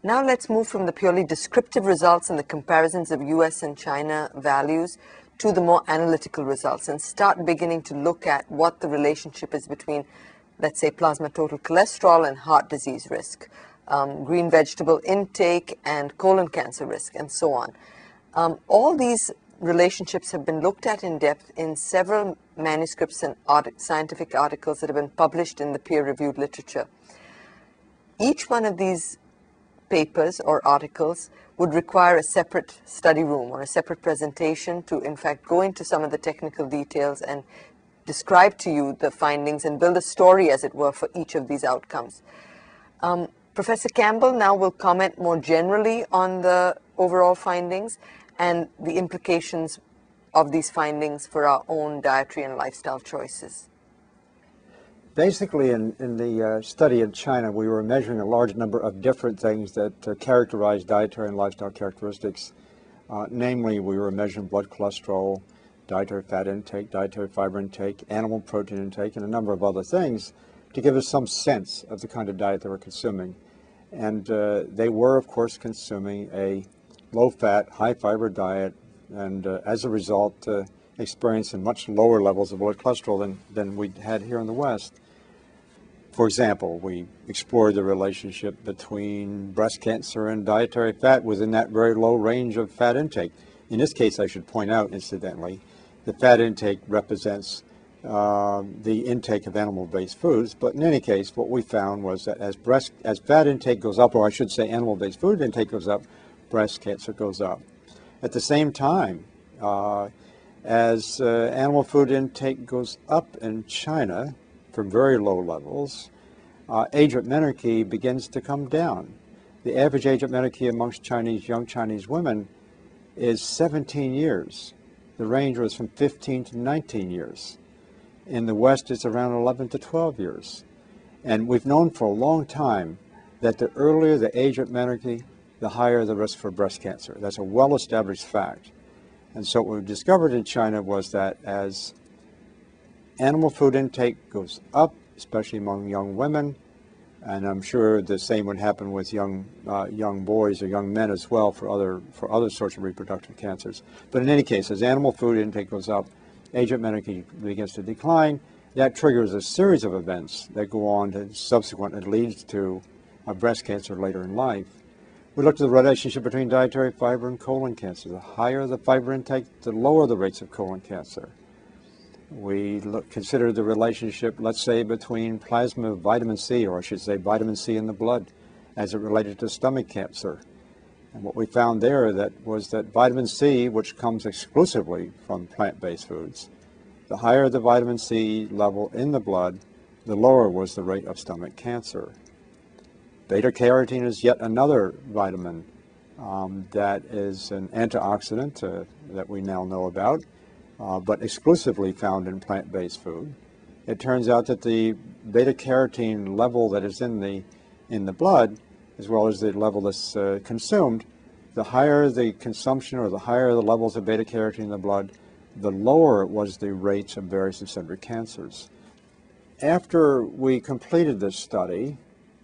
Now let's move from the purely descriptive results and the comparisons of US and China values to the more analytical results and start beginning to look at what the relationship is between, let's say, plasma total cholesterol and heart disease risk, green vegetable intake and colon cancer risk, and so on. All these relationships have been looked at in depth in several manuscripts and scientific articles that have been published in the peer-reviewed literature. Each one of these papers or articles would require a separate study room or a separate presentation to, in fact, go into some of the technical details and describe to you the findings and build a story, as it were, for each of these outcomes. Professor Campbell now will comment more generally on the overall findings and the implications of these findings for our own dietary and lifestyle choices. Basically, in the study in China, we were measuring a large number of different things that characterize dietary and lifestyle characteristics. Namely, we were measuring blood cholesterol, dietary fat intake, dietary fiber intake, animal protein intake, and a number of other things to give us some sense of the kind of diet they were consuming. And they were, of course, consuming a low-fat, high-fiber diet, and as a result, experiencing much lower levels of blood cholesterol than we had here in the West. For example, we explored the relationship between breast cancer and dietary fat within that very low range of fat intake. In this case, I should point out, incidentally, the fat intake represents the intake of animal-based foods, but in any case, what we found was that as fat intake goes up, or I should say animal-based food intake goes up, breast cancer goes up. At the same time, as animal food intake goes up in China from very low levels, age at menarche begins to come down. The average age at menarche amongst young Chinese women is 17 years. The range was from 15 to 19 years. In the West, it's around 11 to 12 years. And we've known for a long time that the earlier the age at menarche, the higher the risk for breast cancer. That's a well-established fact. And so what we discovered in China was that as animal food intake goes up, especially among young women, and I'm sure the same would happen with young boys or young men as well for other sorts of reproductive cancers. But in any case, as animal food intake goes up, age at menarche begins to decline. That triggers a series of events that go on to subsequently leads to breast cancer later in life. We looked at the relationship between dietary fiber and colon cancer. The higher the fiber intake, the lower the rates of colon cancer. We considered the relationship, let's say, between plasma vitamin C, or I should say vitamin C in the blood, as it related to stomach cancer. And what we found there was that vitamin C, which comes exclusively from plant-based foods, the higher the vitamin C level in the blood, the lower was the rate of stomach cancer. Beta-carotene is yet another vitamin that is an antioxidant that we now know about, but exclusively found in plant-based food. It turns out that the beta-carotene level that is in the blood, as well as the level that's consumed, the higher the consumption or the higher the levels of beta-carotene in the blood, the lower was the rates of various and sundry cancers. After we completed this study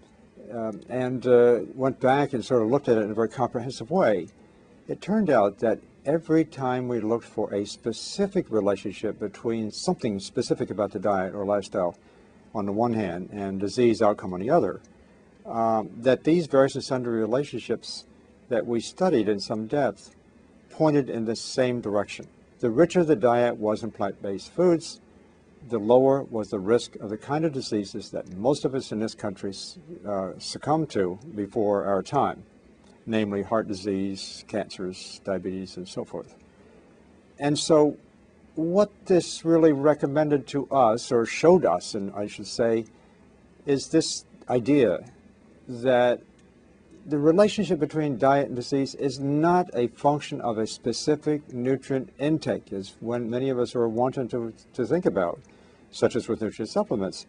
and went back and sort of looked at it in a very comprehensive way, it turned out that every time we looked for a specific relationship between something specific about the diet or lifestyle on the one hand and disease outcome on the other, that these various and sundry relationships that we studied in some depth pointed in the same direction. The richer the diet was in plant-based foods, the lower was the risk of the kind of diseases that most of us in this country succumb to before our time, namely heart disease, cancers, diabetes, and so forth. And so what this really recommended to us, or showed us, and I should say, is this idea that the relationship between diet and disease is not a function of a specific nutrient intake, as when many of us are wanting to think about, such as with nutrient supplements.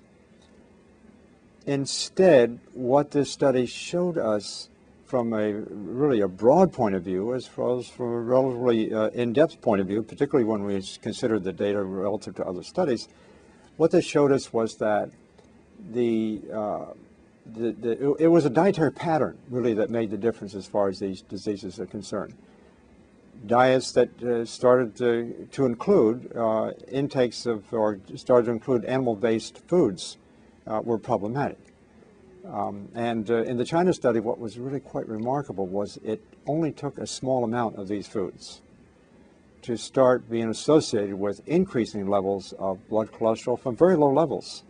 Instead, what this study showed us from a broad point of view, as well as from a relatively in-depth point of view, particularly when we considered the data relative to other studies, what this showed us was that the it was a dietary pattern, really, that made the difference as far as these diseases are concerned. Diets that started to include intakes of, or started to include animal-based foods were problematic. In the China study, what was really quite remarkable was it only took a small amount of these foods to start being associated with increasing levels of blood cholesterol from very low levels.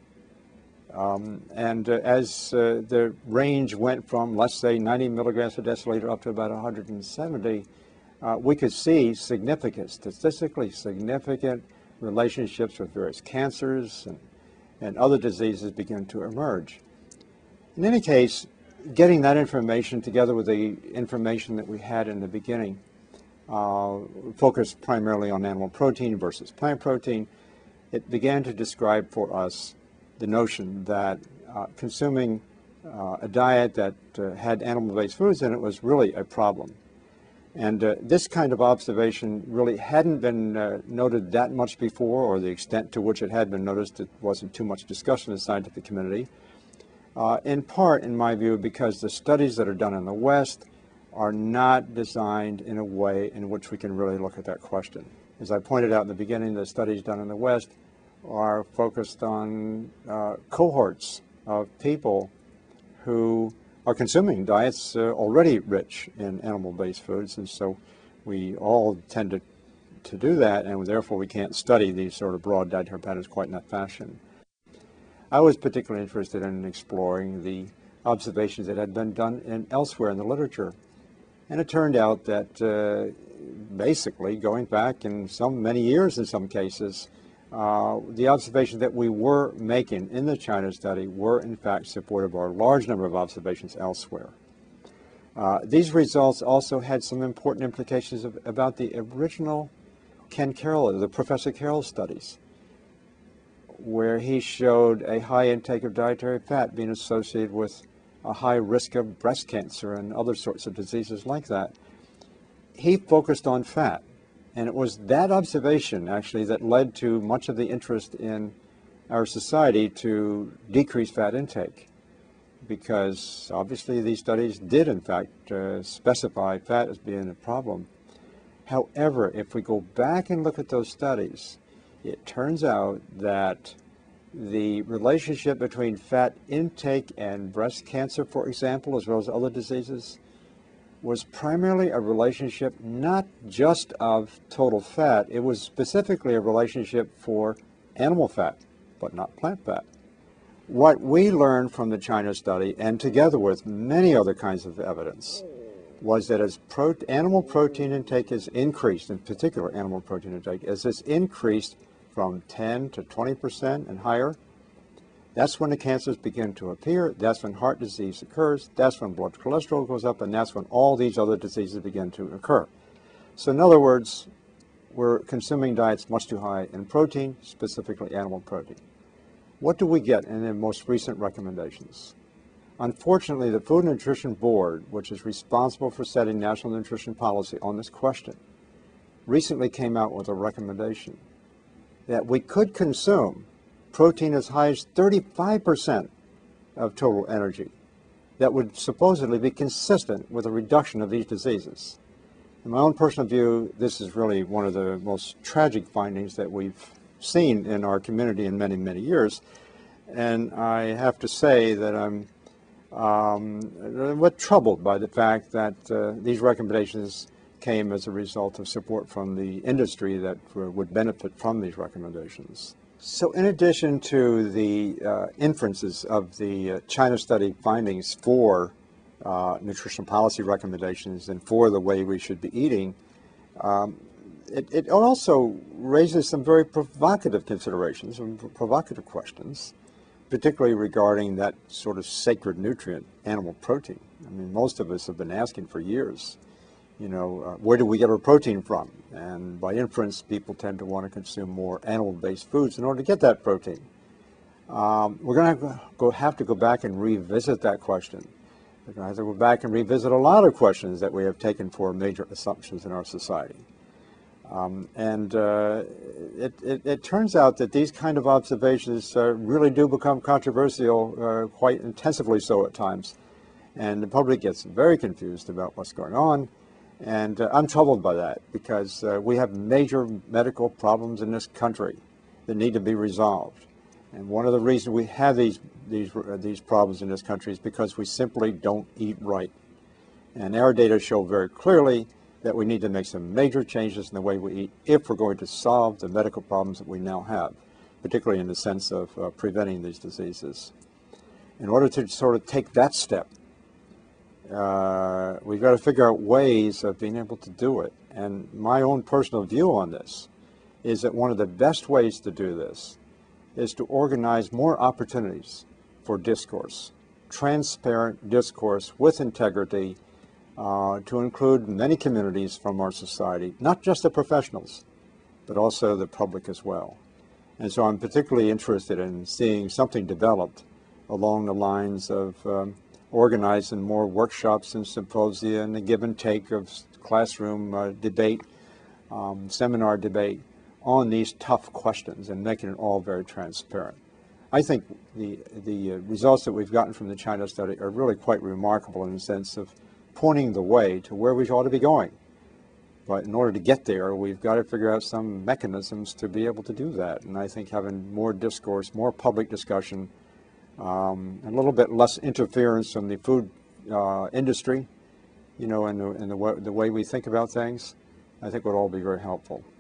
As the range went from, let's say, 90 milligrams per deciliter up to about 170, we could see significant, statistically significant relationships with various cancers and other diseases begin to emerge. In any case, getting that information together with the information that we had in the beginning, focused primarily on animal protein versus plant protein, it began to describe for us the notion that consuming a diet that had animal-based foods in it was really a problem. And this kind of observation really hadn't been noted that much before, or the extent to which it had been noticed, it wasn't too much discussion in the scientific community. In part, in my view, because the studies that are done in the West are not designed in a way in which we can really look at that question. As I pointed out in the beginning, the studies done in the West are focused on cohorts of people who are consuming diets already rich in animal-based foods, and so we all tend to do that, and therefore we can't study these sort of broad dietary patterns quite in that fashion. I was particularly interested in exploring the observations that had been done elsewhere in the literature, and it turned out that basically, going back in many years in some cases, the observations that we were making in the China study were in fact supportive of a large number of observations elsewhere. These results also had some important implications about the original Ken Carroll, the Professor Carroll studies, where he showed a high intake of dietary fat being associated with a high risk of breast cancer and other sorts of diseases like that. He focused on fat. And it was that observation, actually, that led to much of the interest in our society to decrease fat intake, because obviously these studies did, in fact, specify fat as being a problem. However, if we go back and look at those studies, it turns out that the relationship between fat intake and breast cancer, for example, as well as other diseases, was primarily a relationship not just of total fat, it was specifically a relationship for animal fat, but not plant fat. What we learned from the China study, and together with many other kinds of evidence, was that as animal protein intake is increased, in particular animal protein intake, as it's increased from 10 to 20% and higher, that's when the cancers begin to appear, that's when heart disease occurs, that's when blood cholesterol goes up, and that's when all these other diseases begin to occur. So in other words, we're consuming diets much too high in protein, specifically animal protein. What do we get in the most recent recommendations? Unfortunately, the Food and Nutrition Board, which is responsible for setting national nutrition policy on this question, recently came out with a recommendation that we could consume protein as high as 35% of total energy that would supposedly be consistent with a reduction of these diseases. In my own personal view, this is really one of the most tragic findings that we've seen in our community in many, many years. And I have to say that I'm a bit troubled by the fact that these recommendations came as a result of support from the industry that would benefit from these recommendations. So in addition to the inferences of the China study findings for nutrition policy recommendations and for the way we should be eating, it also raises some very provocative considerations and provocative questions, particularly regarding that sort of sacred nutrient, animal protein. I mean, most of us have been asking for years, you know, where do we get our protein from? And by inference, people tend to want to consume more animal-based foods in order to get that protein. We're going to have to go back and revisit that question. We're going to have to go back and revisit a lot of questions that we have taken for major assumptions in our society. It turns out that these kind of observations really do become controversial, quite intensively so at times. And the public gets very confused about what's going on. And I'm troubled by that because we have major medical problems in this country that need to be resolved. And one of the reasons we have these problems in this country is because we simply don't eat right. And our data show very clearly that we need to make some major changes in the way we eat if we're going to solve the medical problems that we now have, particularly in the sense of preventing these diseases. In order to sort of take that step, we've got to figure out ways of being able to do it. And my own personal view on this is that one of the best ways to do this is to organize more opportunities for discourse, transparent discourse with integrity, to include many communities from our society, not just the professionals, but also the public as well. And so I'm particularly interested in seeing something developed along the lines of organizing more workshops and symposia and the give and take of classroom debate, seminar debate on these tough questions and making it all very transparent. I think the results that we've gotten from the China study are really quite remarkable in the sense of pointing the way to where we ought to be going. But in order to get there, we've got to figure out some mechanisms to be able to do that. And I think having more discourse, more public discussion, a little bit less interference from the food industry, you know, in the way we think about things, I think would all be very helpful.